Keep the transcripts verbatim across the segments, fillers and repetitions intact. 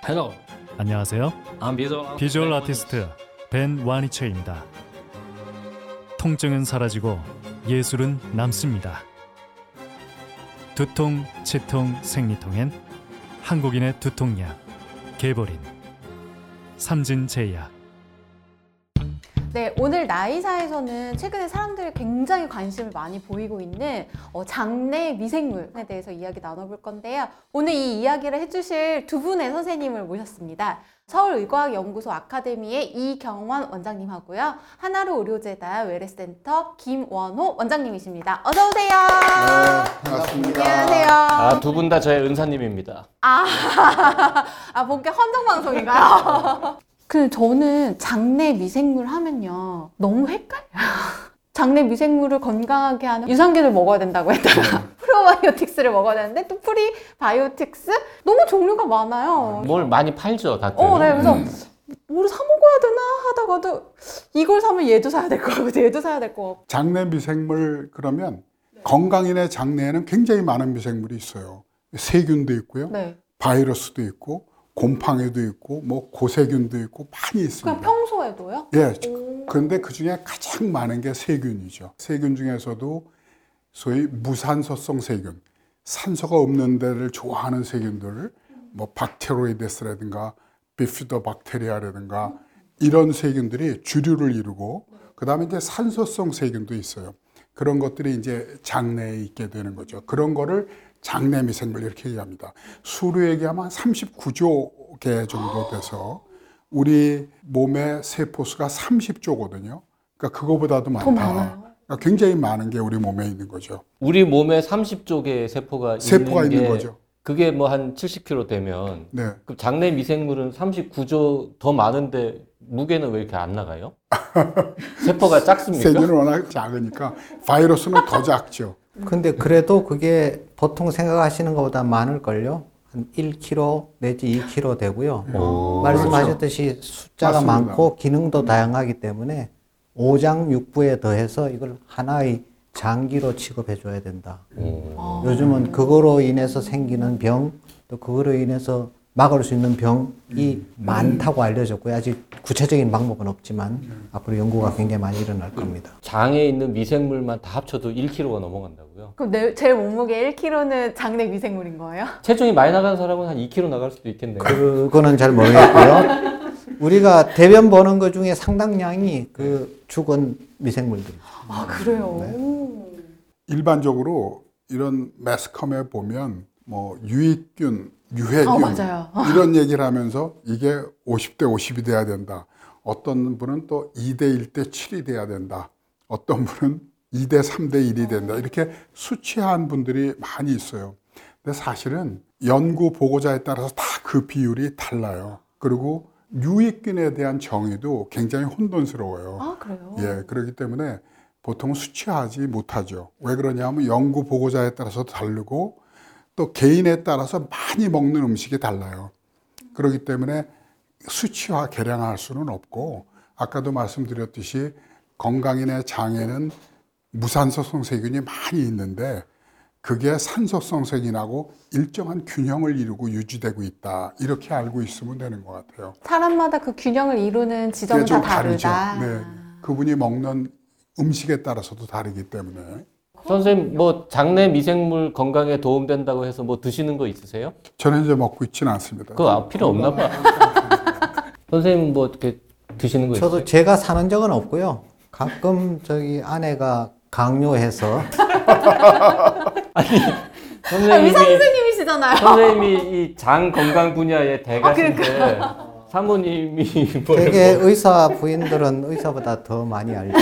Hello, 안녕하세요. I'm visual, 비주얼 아티스트 벤 와니체입니다. 통증은 사라지고 예술은 남습니다. 두통, 치통, 생리통엔 한국인의 두통약 개보린 삼진제약. 네, 오늘 나이사에서는 최근에 사람들이 굉장히 관심을 많이 보이고 있는 어, 장내 미생물에 대해서 이야기 나눠볼 건데요. 오늘 이 이야기를 해주실 두 분의 선생님을 모셨습니다. 서울의과학연구소 아카데미의 이경원 원장님하고요. 하나로 의료재단 외래센터 김원호 원장님이십니다. 어서 오세요. 네, 반갑습니다. 안녕하세요. 아, 두 분 다 저의 은사님입니다. 아, 아 본격 헌정방송인가요? 근데 저는 장내 미생물 하면요 너무 헷갈려요. 장내 미생물을 건강하게 하는 유산균을 먹어야 된다고 했다가 프로바이오틱스를 먹어야 되는데 또 프리바이오틱스? 너무 종류가 많아요. 뭘 많이 팔죠, 가끔. 어, 네, 그래서 음. 뭐를 사 먹어야 되나 하다가도 이걸 사면 얘도 사야 될 것 같고 얘도 사야 될 것 같고. 장내 미생물 그러면 건강인의 장내에는 굉장히 많은 미생물이 있어요. 세균도 있고요. 네. 바이러스도 있고 곰팡이도 있고 뭐 고세균도 있고 많이 있습니다. 그냥 평소에도요? 예. 오. 그런데 그중에 가장 많은 게 세균이죠. 세균 중에서도 소위 무산소성 세균, 산소가 없는 데를 좋아하는 세균들, 뭐 박테로이데스라든가 비피도박테리아라든가 이런 세균들이 주류를 이루고, 그 다음에 이제 산소성 세균도 있어요. 그런 것들이 이제 장내에 있게 되는 거죠. 그런 거를 장내 미생물 이렇게 얘기합니다. 수로 얘기하면 한 삼십구조 개 정도 돼서 우리 몸의 세포수가 삼십조거든요. 그러니까 그거보다도 많다. 더 많아요? 그러니까 굉장히 많은 게 우리 몸에 있는 거죠. 우리 몸에 삼십조 개의 세포가, 세포가 있는, 있는 게 거죠. 그게 뭐 한 칠십 킬로그램 되면 네. 그럼 장내 미생물은 삼십구조 더 많은데 무게는 왜 이렇게 안 나가요? 세포가 작습니까? 세균은 워낙 작으니까 바이러스는 더 작죠. 근데 그래도 그게 보통 생각하시는 것보다 많을걸요. 한 일 킬로그램 내지 이 킬로그램 되고요. 오. 말씀하셨듯이 숫자가 맞습니다. 많고 기능도 다양하기 때문에 오장육부에 더해서 이걸 하나의 장기로 취급해 줘야 된다. 오. 요즘은 그거로 인해서 생기는 병, 또 그거로 인해서 막을 수 있는 병이 많다고 알려졌고요. 아직 구체적인 방법은 없지만 앞으로 연구가 굉장히 많이 일어날 겁니다. 장에 있는 미생물만 다 합쳐도 일 킬로그램가 넘어간다고요? 그럼 내, 제 몸무게 일 킬로그램는 장내 미생물인 거예요? 체중이 많이 나가는 사람은 한 이 킬로그램 나갈 수도 있겠네요. 그거는 잘 모르겠고요. 우리가 대변 보는 것 중에 상당량이 그 죽은 미생물들이죠. 아, 그래요? 네. 일반적으로 이런 매스컴에 보면 뭐 유익균, 유해균 어, 맞아요. 이런 얘기를 하면서 이게 오십 대 오십이 돼야 된다. 어떤 분은 또 이 대 일 대 칠이 돼야 된다. 어떤 분은 이 대 삼 대 일이 된다. 이렇게 수치한 분들이 많이 있어요. 근데 사실은 연구 보고자에 따라서 다 그 비율이 달라요. 그리고 유익균에 대한 정의도 굉장히 혼돈스러워요. 아, 그래요? 예, 그렇기 때문에 보통 수치하지 못하죠. 왜 그러냐면 연구 보고자에 따라서 다르고 또 개인에 따라서 많이 먹는 음식이 달라요. 그렇기 때문에 수치화, 계량할 수는 없고, 아까도 말씀드렸듯이 건강인의 장에는 무산소성 세균이 많이 있는데 그게 산소성 세균하고 일정한 균형을 이루고 유지되고 있다. 이렇게 알고 있으면 되는 것 같아요. 사람마다 그 균형을 이루는 지점이 그게 좀 다 다르다. 네. 그분이 먹는 음식에 따라서도 다르기 때문에. 선생님, 뭐 장내 미생물 건강에 도움된다고 해서 뭐 드시는 거 있으세요? 저는 이제 먹고 있지는 않습니다. 그거 필요 없나 봐. 선생님 뭐 어떻게 드시는 거 있어요? 저도 제가 사는 적은 없고요. 가끔 저기 아내가 강요해서 아니, 아, 선생님이, 의사 선생님이시잖아요. 선생님이 이 장 건강 분야의 대가신데 아, 사모님이 뭘 되게 뭐- 의사 부인들은 의사보다 더 많이 알죠.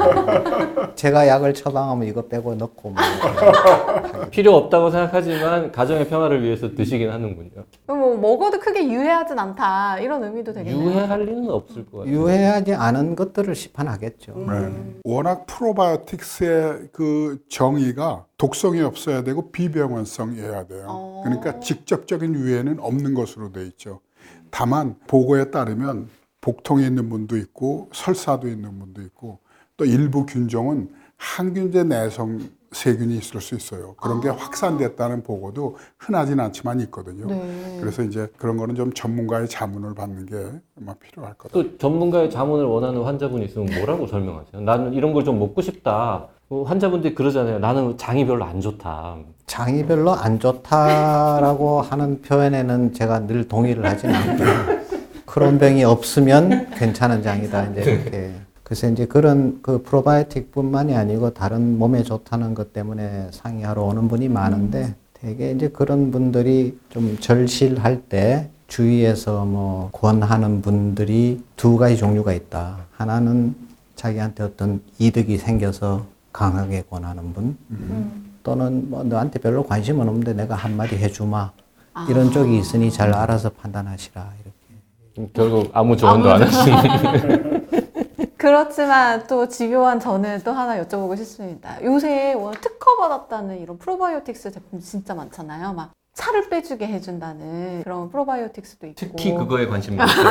제가 약을 처방하면 이거 빼고 넣고 뭐. 필요 없다고 생각하지만 가정의 평화를 위해서 드시긴 하는군요. 뭐 먹어도 크게 유해하진 않다 이런 의미도 되겠네요. 유해할 리는 없을 것 같아요. 유해하지 않은 것들을 시판하겠죠. 네. 워낙 프로바이오틱스의 그 정의가 독성이 없어야 되고 비병원성이어야 돼요. 어. 그러니까 직접적인 유해는 없는 것으로 돼 있죠. 다만 보고에 따르면 복통이 있는 분도 있고 설사도 있는 분도 있고 또 일부 균종은 항균제 내성 세균이 있을 수 있어요. 그런 게 확산됐다는 보고도 흔하진 않지만 있거든요. 네. 그래서 이제 그런 거는 좀 전문가의 자문을 받는 게 아마 필요할 것 같아요. 또 전문가의 자문을 원하는 환자분이 있으면 뭐라고 설명하세요? 나는 이런 걸 좀 먹고 싶다. 어, 환자분들이 그러잖아요. 나는 장이 별로 안 좋다. 장이 별로 안 좋다라고 하는 표현에는 제가 늘 동의를 하지는 않고요. 그런 병이 없으면 괜찮은 장이다. 이제 이렇게. 그래서 이제 그런 그 프로바이오틱뿐만이 아니고 다른 몸에 좋다는 것 때문에 상의하러 오는 분이 많은데 되게 이제 그런 분들이 좀 절실할 때 주위에서 뭐 권하는 분들이 두 가지 종류가 있다. 하나는 자기한테 어떤 이득이 생겨서 강하게 권하는 분, 음. 또는 뭐 너한테 별로 관심은 없는데 내가 한마디 해주마. 아. 이런 쪽이 있으니 잘 알아서 판단하시라. 이렇게. 결국 아무 조언도 안 하시는. 그렇지만 또 집요한 저는 또 하나 여쭤보고 싶습니다. 요새 오늘 특허받았다는 이런 프로바이오틱스 제품 진짜 많잖아요. 막 살을 빼주게 해준다는 그런 프로바이오틱스도 있고. 특히 그거에 관심 많죠.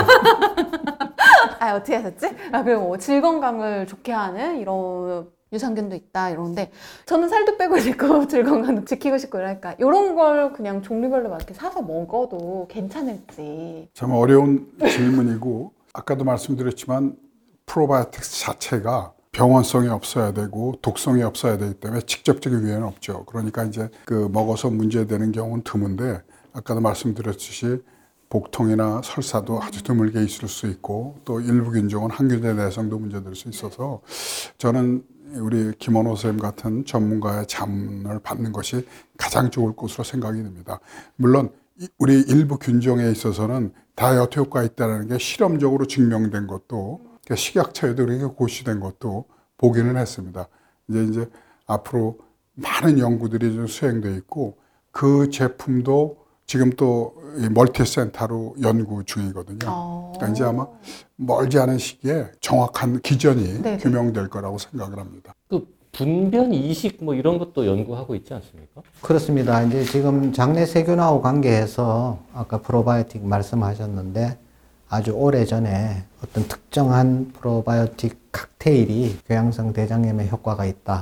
아, 어떻게 하셨지? 아, 그리고 뭐 질건강을 좋게 하는 이런 유산균도 있다 이러는데 저는 살도 빼고 싶고 질건강도 지키고 싶고 이러니까 이런 걸 그냥 종류별로 막 이렇게 사서 먹어도 괜찮을지. 참 어려운 질문이고 아까도 말씀드렸지만 프로바이오틱스 자체가 병원성이 없어야 되고 독성이 없어야 되기 때문에 직접적인 위해는 없죠. 그러니까 이제 그 먹어서 문제되는 경우는 드문데 아까도 말씀드렸듯이 복통이나 설사도 아주 드물게 있을 수 있고 또 일부 균종은 항균제 내성도 문제될 수 있어서 저는 우리 김원호 선생님 같은 전문가의 자문을 받는 것이 가장 좋을 것으로 생각이 됩니다. 물론 우리 일부 균종에 있어서는 다이어트 효과가 있다는 게 실험적으로 증명된 것도 식약처에도 그렇게 고시된 것도 보기는 했습니다. 이제 이제 앞으로 많은 연구들이 좀 수행되어 있고 그 제품도 지금 또 멀티센터로 연구 중이거든요. 어... 그러니까 이제 아마 멀지 않은 시기에 정확한 기전이 네네. 규명될 거라고 생각을 합니다. 그 분변 이식 뭐 이런 것도 연구하고 있지 않습니까? 그렇습니다. 이제 지금 장내 세균하고 관계해서 아까 프로바이오틱 말씀하셨는데 아주 오래 전에 어떤 특정한 프로바이오틱 칵테일이 궤양성 대장염에 효과가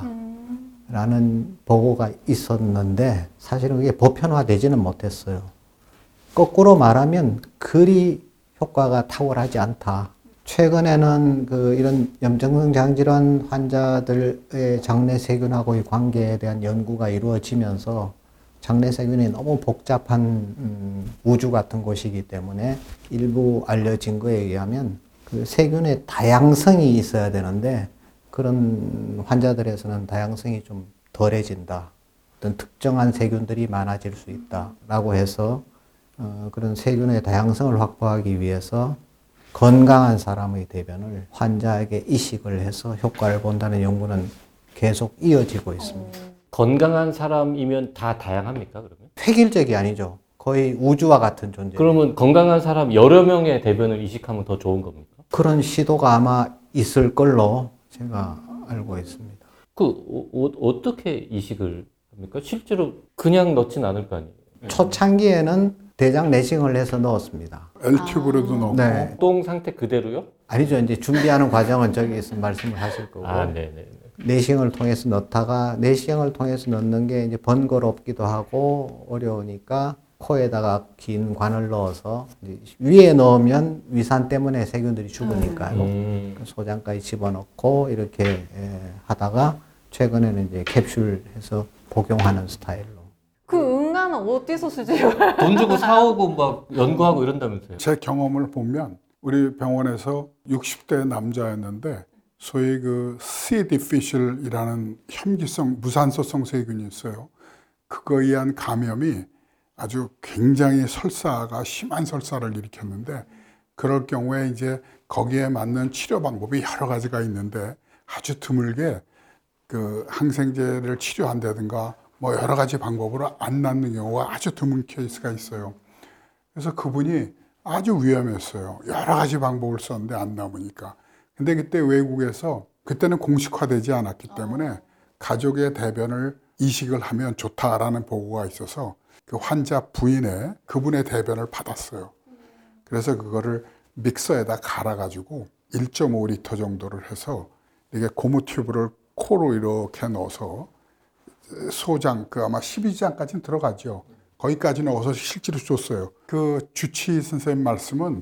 있다라는 보고가 있었는데 사실은 그게 보편화되지는 못했어요. 거꾸로 말하면 그리 효과가 탁월하지 않다. 최근에는 그 이런 염증성 장질환 환자들의 장내 세균하고의 관계에 대한 연구가 이루어지면서 장내 세균이 너무 복잡한 음, 우주 같은 곳이기 때문에 일부 알려진 거에 의하면 그 세균의 다양성이 있어야 되는데 그런 환자들에서는 다양성이 좀 덜해진다. 어떤 특정한 세균들이 많아질 수 있다라고 해서 어, 그런 세균의 다양성을 확보하기 위해서 건강한 사람의 대변을 환자에게 이식을 해서 효과를 본다는 연구는 계속 이어지고 있습니다. 건강한 사람이면 다 다양합니까, 그러면? 획일적이 아니죠. 거의 우주와 같은 존재. 그러면 건강한 사람 여러 명의 대변을 이식하면 더 좋은 겁니까? 그런 시도가 아마 있을 걸로 제가 알고 있습니다. 그 어, 어, 어떻게 이식을 합니까? 실제로 그냥 넣진 않을 거 아니에요? 초창기에는 대장 내싱을 해서 넣었습니다. L튜브로도 아. 넣고 네. 똥 상태 그대로요? 아니죠. 이제 준비하는 과정은 저기서 말씀을 하실 거고. 아, 네네. 내시경을 통해서 넣다가 내시경을 통해서 넣는 게 이제 번거롭기도 하고 어려우니까 코에다가 긴 관을 넣어서 이제 위에 넣으면 위산 때문에 세균들이 죽으니까요. 음. 소장까지 집어넣고 이렇게 예, 하다가 최근에는 이제 캡슐해서 복용하는 스타일로. 그 응아는 어디서 쓰지요? 돈 주고 사오고 막 연구하고 이런다면서요? 제 경험을 보면 우리 병원에서 육십 대 남자였는데 소위 그 C. difficile이라는 혐기성 무산소성 세균이 있어요. 그거에 의한 감염이 아주 굉장히 설사가 심한 설사를 일으켰는데 그럴 경우에 이제 거기에 맞는 치료 방법이 여러 가지가 있는데 아주 드물게 그 항생제를 치료한다든가 뭐 여러 가지 방법으로 안 낫는 경우가 아주 드문 케이스가 있어요. 그래서 그분이 아주 위험했어요. 여러 가지 방법을 썼는데 안 남으니까. 근데 그때 외국에서 그때는 공식화되지 않았기 때문에 가족의 대변을 이식을 하면 좋다라는 보고가 있어서 그 환자 부인의 그분의 대변을 받았어요. 그래서 그거를 믹서에다 갈아가지고 일 점 오 리터 정도를 해서 이게 고무 튜브를 코로 이렇게 넣어서 소장, 그 아마 십이 장까지는 들어가죠. 거기까지는 어서 실제로 줬어요. 그 주치 선생님 말씀은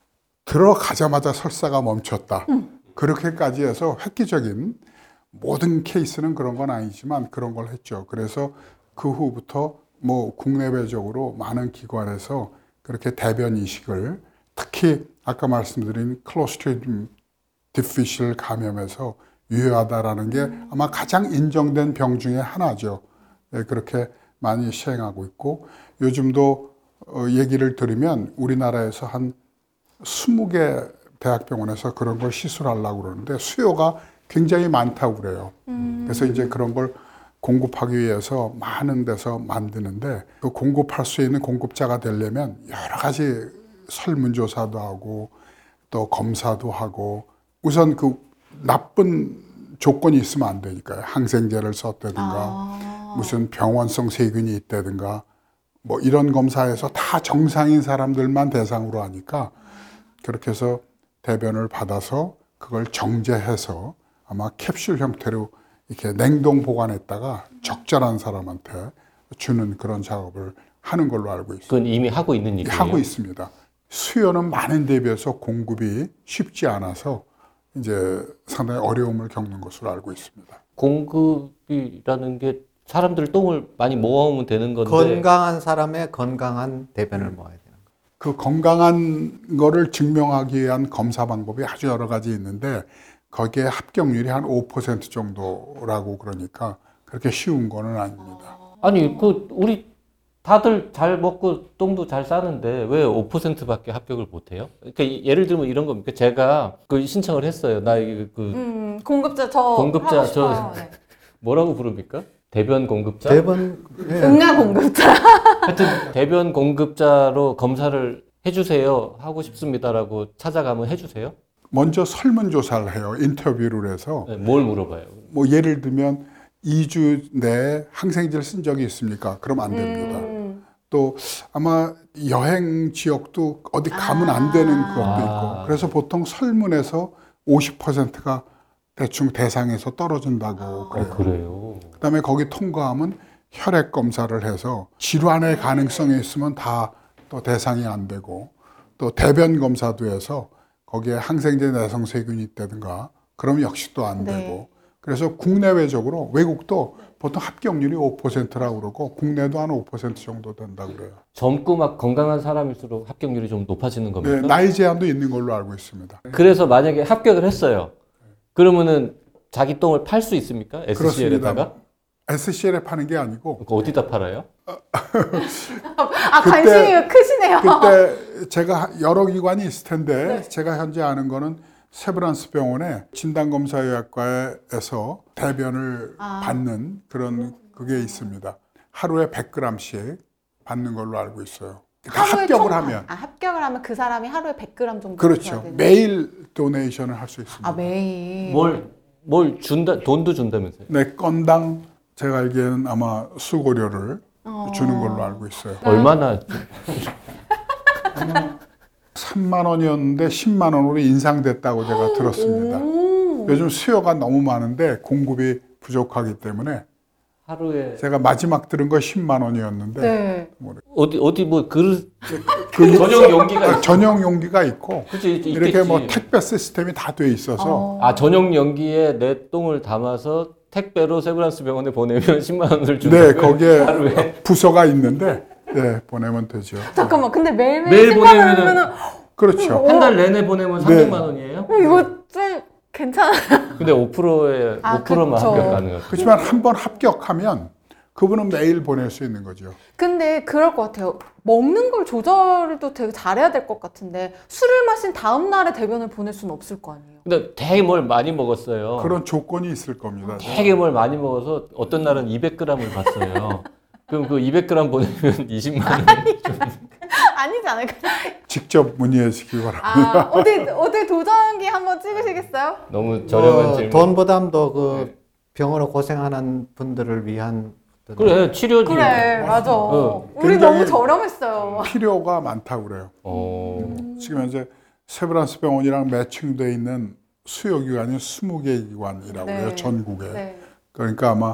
들어가자마자 설사가 멈췄다. 음. 그렇게까지 해서 획기적인 모든 케이스는 그런 건 아니지만 그런 걸 했죠. 그래서 그 후부터 뭐 국내외적으로 많은 기관에서 그렇게 대변 이식을 특히 아까 말씀드린 클로스트리디움 디피셜 감염에서 유효하다라는 게 아마 가장 인정된 병 중에 하나죠. 네, 그렇게 많이 시행하고 있고 요즘도 어, 얘기를 들으면 우리나라에서 한 스무 개 대학병원에서 그런 걸 시술하려고 그러는데 수요가 굉장히 많다고 그래요. 음. 그래서 이제 그런 걸 공급하기 위해서 많은 데서 만드는데 그 공급할 수 있는 공급자가 되려면 여러 가지 설문조사도 하고 또 검사도 하고 우선 그 나쁜 조건이 있으면 안 되니까요. 항생제를 썼다든가 아. 무슨 병원성 세균이 있다든가 뭐 이런 검사에서 다 정상인 사람들만 대상으로 하니까 그렇게 해서 대변을 받아서 그걸 정제해서 아마 캡슐 형태로 이렇게 냉동 보관했다가 적절한 사람한테 주는 그런 작업을 하는 걸로 알고 있습니다. 그건 이미 하고 있는 일이에요? 하고 있습니다. 수요는 많은 데 비해서 공급이 쉽지 않아서 이제 상당히 어려움을 겪는 것으로 알고 있습니다. 공급이라는 게 사람들 똥을 많이 모아오면 되는 건데 건강한 사람의 건강한 대변을 모아야 되는 거예요. 그 건강한 거를 증명하기 위한 검사 방법이 아주 여러 가지 있는데 거기에 합격률이 한 오 퍼센트 정도라고 그러니까 그렇게 쉬운 거는 아닙니다. 아니 그 우리 다들 잘 먹고 똥도 잘 싸는데 왜 오 퍼센트밖에 합격을 못해요? 그러니까 예를 들면 이런 겁니까? 제가 그 신청을 했어요. 나 이게 그 음, 공급자 저 공급자 하고 싶어요. 저 네. 뭐라고 부릅니까? 대변 공급자? 대변 예. 응아 공급자. 하여튼 대변 공급자로 검사를 해주세요 하고 싶습니다라고 찾아가면 해주세요? 먼저 설문조사를 해요. 인터뷰를 해서. 네, 뭘 물어봐요? 뭐 예를 들면 이 주 내에 항생제를 쓴 적이 있습니까? 그럼 안 됩니다. 음. 또 아마 여행 지역도 어디 가면 안 되는 것도 아. 있고 그래서 보통 설문에서 오십 퍼센트가 대충 대상에서 떨어진다고 그래요. 아, 그래요? 그다음에 거기 통과하면 혈액 검사를 해서 질환의 가능성이 있으면 다 또 대상이 안 되고 또 대변 검사도 해서 거기에 항생제 내성 세균이 있다든가 그러면 역시 또 안 네. 되고 그래서 국내외적으로 외국도 보통 합격률이 오 퍼센트라고 그러고 국내도 한 오 퍼센트 정도 된다고 그래요. 젊고 막 건강한 사람일수록 합격률이 좀 높아지는 겁니까? 네, 나이 제한도 있는 걸로 알고 있습니다. 그래서 만약에 합격을 했어요. 그러면은 자기 똥을 팔 수 있습니까? 에스씨엘에다가? 에스씨엘에 파는 게 아니고 그거 어디다 팔아요? 아 관심이 크시네요. 그때 제가 여러 기관이 있을 텐데 제가 현재 아는 거는 세브란스 병원의 진단검사의학과에서 대변을 아. 받는 그런 그게 있습니다. 하루에 백 그램씩 받는 걸로 알고 있어요. 그러니까 하루에 합격을 총- 하면 아, 합격을 하면 그 사람이 하루에 백 그램 정도 그렇죠. 줘야 되는 매일 도네이션을 할 수 있습니다. 아 매일. 뭘, 뭘 준다, 돈도 준다면서요? 네, 건당 제가 알기에는 아마 수고료를 어. 주는 걸로 알고 있어요. 얼마나 삼만 원이었는데 십만 원으로 인상됐다고 제가 들었습니다. 오. 요즘 수요가 너무 많은데 공급이 부족하기 때문에 하루에 제가 마지막 들은 거 십만 원이었는데 네. 어디 어디 뭐 그릇 그 전용 용기가 있- 전용 용기가 있고 그치, 있- 이렇게 있겠지. 뭐 택배 시스템이 다 돼 있어서 어. 아 전용 용기에 내 똥을 담아서 택배로 세브란스 병원에 보내면 십만 원을 준다. 네 거기에 하루에 부서가 있는데 네 보내면 되죠. 잠깐만 근데 매일매일 매일 십만 보내면은- 원이면은 그렇죠. 한 달 내내 보내면 네. 삼백만 원이에요? 어, 이거 좀 괜찮아. 근데 오 퍼센트에 아, 오 퍼센트만 그쵸. 합격 가능하죠. 그렇지만 한 번 합격하면 그분은 매일 보낼 수 있는 거죠. 근데 그럴 것 같아요. 먹는 걸 조절도 되게 잘해야 될 것 같은데 술을 마신 다음 날에 대변을 보낼 수는 없을 거 아니에요. 근데 되게 뭘 많이 먹었어요. 그런 조건이 있을 겁니다. 되게 뭘 많이 먹어서 어떤 날은 이백 그램을 봤어요. 그럼 그 이백 그램 보내면 이십만 원. 아니지 않을까? 직접 문의해 주시기 바랍니다. 아 어디 어디 도전기 한번 찍으시겠어요? 너무 저렴한 어, 질문. 돈 부담도 그 병으로 고생하는 분들을 위한 어떤 그래 치료지. 그래 맞아. 어. 우리 굉장히- 너무 저렴했어요. 필요가 많다고 그래요. 어. 지금 현재 세브란스 병원이랑 매칭되어 있는 수요기관이 스무 개 기관이라고 네. 해요. 전국에. 네. 그러니까 아마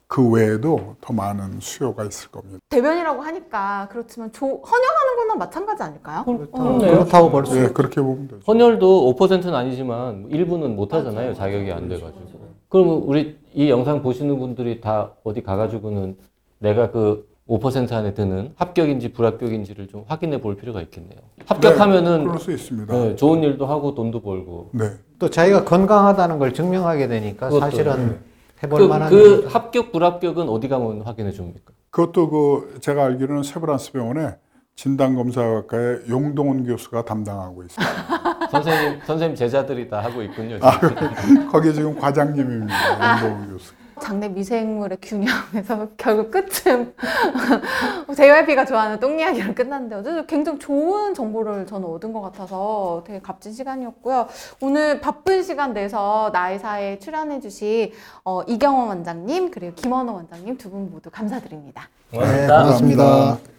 그 외에도 더 많은 수요가 있을 겁니다. 대변이라고 하니까 그렇지만 조, 헌혈하는 거나 마찬가지 아닐까요? 그렇네요. 그렇다고 볼 수 네, 있죠. 그렇게 보면 되죠. 헌혈도 오 퍼센트는 아니지만 일부는 못 하잖아요. 자격이 안 돼가지고. 그러면 우리 이 영상 보시는 분들이 다 어디 가가지고는 내가 그 오 퍼센트 안에 드는 합격인지 불합격인지를 좀 확인해 볼 필요가 있겠네요. 합격하면은 네, 그럴 수 있습니다. 네, 좋은 일도 하고 돈도 벌고. 네. 또 자기가 건강하다는 걸 증명하게 되니까 그것도, 사실은 해볼 그, 만한 그 합격 불합격은 어디 가면 확인해 줍니까? 그것도 그 제가 알기로는 세브란스 병원에 진단검사학과의 용동원 교수가 담당하고 있습니다. 선생님 선생님 제자들이 다 하고 있군요. 아, 거기 지금 과장님입니다. 용동원 교수. 장내 미생물의 균형에서 결국 끝은 제이와이피가 좋아하는 똥 이야기로 끝났는데 어쨌든 굉장히 좋은 정보를 저는 얻은 것 같아서 되게 값진 시간이었고요. 오늘 바쁜 시간 내서 나이사에 출연해주신 어, 이경원 원장님 그리고 김원호 원장님 두 분 모두 감사드립니다. 네, 고맙습니다.